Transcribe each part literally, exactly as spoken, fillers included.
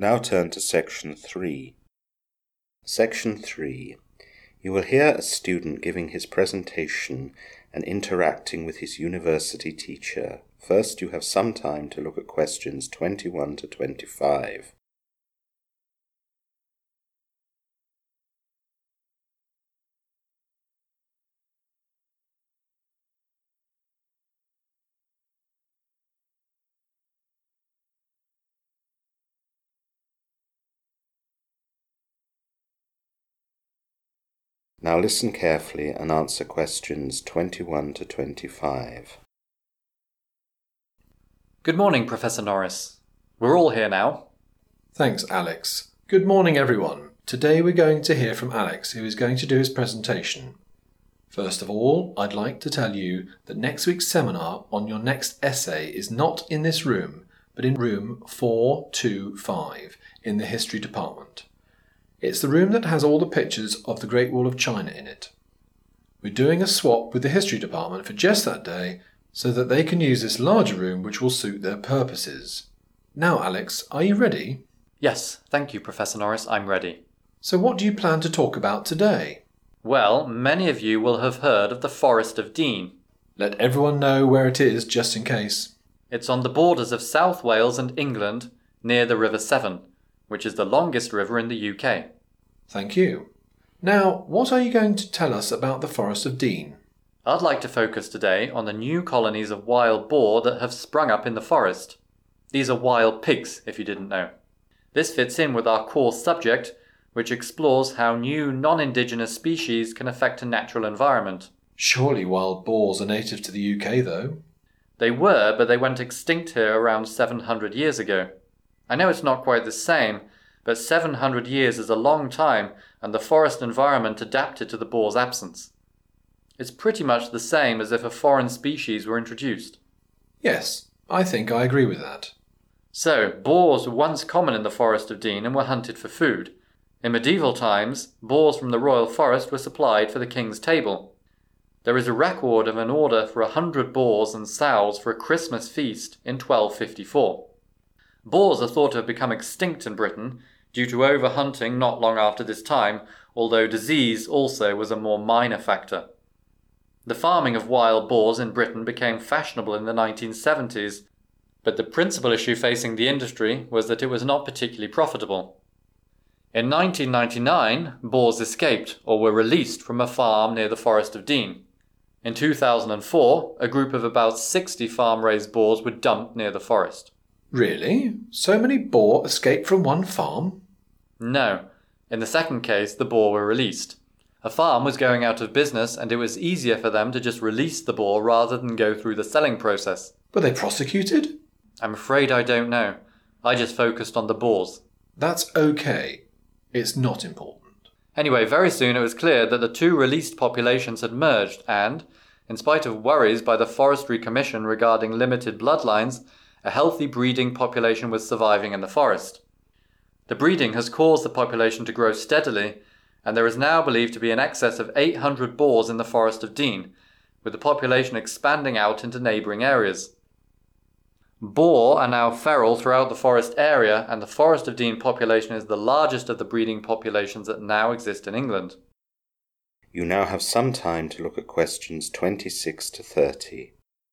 Now turn to Section three. Section three. You will hear a student giving his presentation and interacting with his university teacher. First, you have some time to look at questions twenty-one to twenty-five. Now listen carefully and answer questions twenty-one to twenty-five. Good morning, Professor Norris. We're all here now. Thanks, Alex. Good morning, everyone. Today we're going to hear from Alex, who is going to do his presentation. First of all, I'd like to tell you that next week's seminar on your next essay is not in this room, but in room four two five in the History Department. It's the room that has all the pictures of the Great Wall of China in it. We're doing a swap with the History Department for just that day so that they can use this larger room which will suit their purposes. Now, Alex, are you ready? Yes, thank you, Professor Norris. I'm ready. So what do you plan to talk about today? Well, many of you will have heard of the Forest of Dean. Let everyone know where it is, just in case. It's on the borders of South Wales and England, near the River Severn, which is the longest river in the U K. Thank you. Now, what are you going to tell us about the Forest of Dean? I'd like to focus today on the new colonies of wild boar that have sprung up in the forest. These are wild pigs, if you didn't know. This fits in with our core subject, which explores how new non-indigenous species can affect a natural environment. Surely wild boars are native to the U K, though. They were, but they went extinct here around seven hundred years ago. I know it's not quite the same, but seven hundred years is a long time, and the forest environment adapted to the boar's absence. It's pretty much the same as if a foreign species were introduced. Yes, I think I agree with that. So, boars were once common in the Forest of Dean and were hunted for food. In medieval times, boars from the royal forest were supplied for the king's table. There is a record of an order for a hundred boars and sows for a Christmas feast in twelve fifty-four. Boars are thought to have become extinct in Britain due to overhunting not long after this time, although disease also was a more minor factor. The farming of wild boars in Britain became fashionable in the nineteen seventies, but the principal issue facing the industry was that it was not particularly profitable. In nineteen ninety-nine, boars escaped or were released from a farm near the Forest of Dean. In two thousand four, a group of about sixty farm-raised boars were dumped near the forest. Really? So many boar escaped from one farm? No. In the second case, the boar were released. A farm was going out of business and it was easier for them to just release the boar rather than go through the selling process. Were they prosecuted? I'm afraid I don't know. I just focused on the boars. That's okay. It's not important. Anyway, very soon it was clear that the two released populations had merged and, in spite of worries by the Forestry Commission regarding limited bloodlines, a healthy breeding population was surviving in the forest. The breeding has caused the population to grow steadily, and there is now believed to be in excess of eight hundred boars in the Forest of Dean, with the population expanding out into neighbouring areas. Boar are now feral throughout the forest area, and the Forest of Dean population is the largest of the breeding populations that now exist in England. You now have some time to look at questions twenty-six to thirty.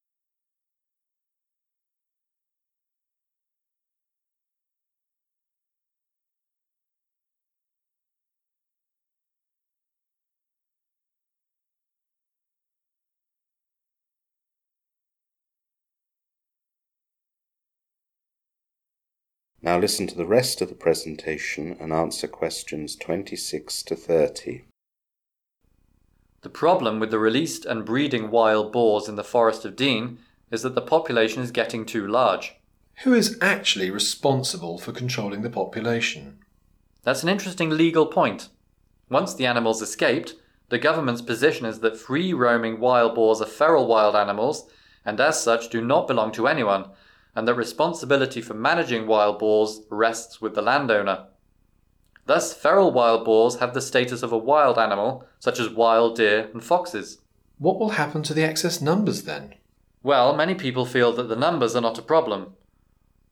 Now listen to the rest of the presentation and answer questions twenty-six to thirty. The problem with the released and breeding wild boars in the Forest of Dean is that the population is getting too large. Who is actually responsible for controlling the population? That's an interesting legal point. Once the animals escaped, the government's position is that free-roaming wild boars are feral wild animals and as such do not belong to anyone, and that responsibility for managing wild boars rests with the landowner. Thus, feral wild boars have the status of a wild animal, such as wild deer and foxes. What will happen to the excess numbers then? Well, many people feel that the numbers are not a problem.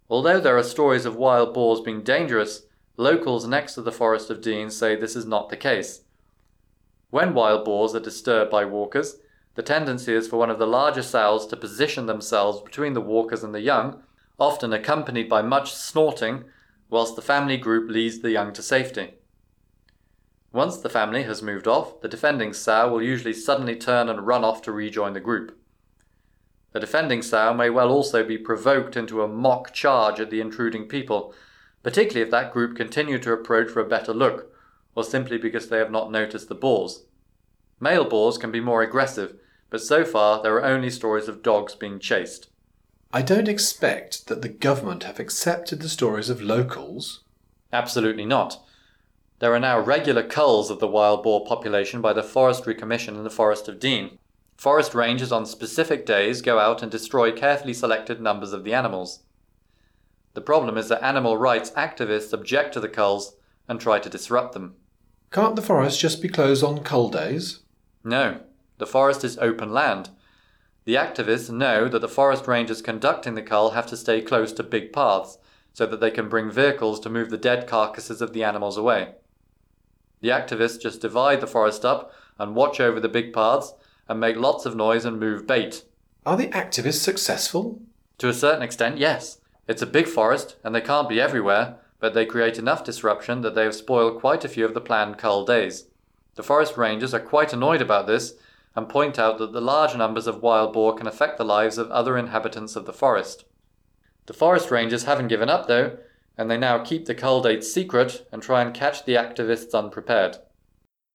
Although there are stories of wild boars being dangerous, locals next to the Forest of Dean say this is not the case. When wild boars are disturbed by walkers, the tendency is for one of the larger sows to position themselves between the walkers and the young, often accompanied by much snorting, whilst the family group leads the young to safety. Once the family has moved off, the defending sow will usually suddenly turn and run off to rejoin the group. The defending sow may well also be provoked into a mock charge at the intruding people, particularly if that group continue to approach for a better look, or simply because they have not noticed the boars. Male boars can be more aggressive, but so far there are only stories of dogs being chased. I don't expect that the government have accepted the stories of locals. Absolutely not. There are now regular culls of the wild boar population by the Forestry Commission in the Forest of Dean. Forest rangers on specific days go out and destroy carefully selected numbers of the animals. The problem is that animal rights activists object to the culls and try to disrupt them. Can't the forest just be closed on cull days? No, the forest is open land. The activists know that the forest rangers conducting the cull have to stay close to big paths, so that they can bring vehicles to move the dead carcasses of the animals away. The activists just divide the forest up and watch over the big paths and make lots of noise and move bait. Are the activists successful? To a certain extent, yes. It's a big forest and they can't be everywhere, but they create enough disruption that they have spoiled quite a few of the planned cull days. The forest rangers are quite annoyed about this and point out that the large numbers of wild boar can affect the lives of other inhabitants of the forest. The forest rangers haven't given up though, and they now keep the cull dates secret and try and catch the activists unprepared.